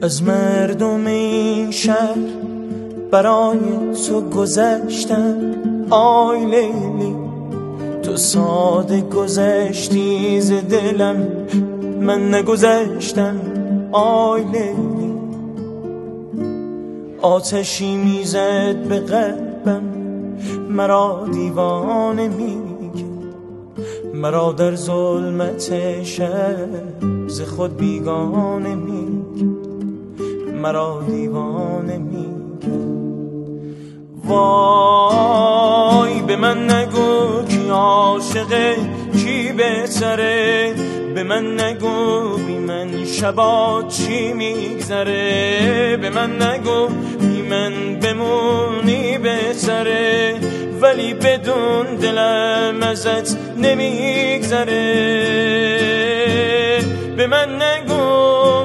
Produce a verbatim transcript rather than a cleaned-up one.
از مردم این شهر برای تو گذشتم آی لیلی، تو ساده گذشتی ز دلم، من نگذشتم آی لیلی. آتشی میزد به قلبم، مرا دیوانه میکرد، مرا در ظلمت شب ز خود بیگانه میکرد، مرا دیوانه میکرد. وای به من نگو کی عاشقه کی بهتره، به من نگو بی من شبا چی میگذره، به من نگو بی من بمونی بهتره، ولی بدون دلم ازت نمیگذره. به من نگو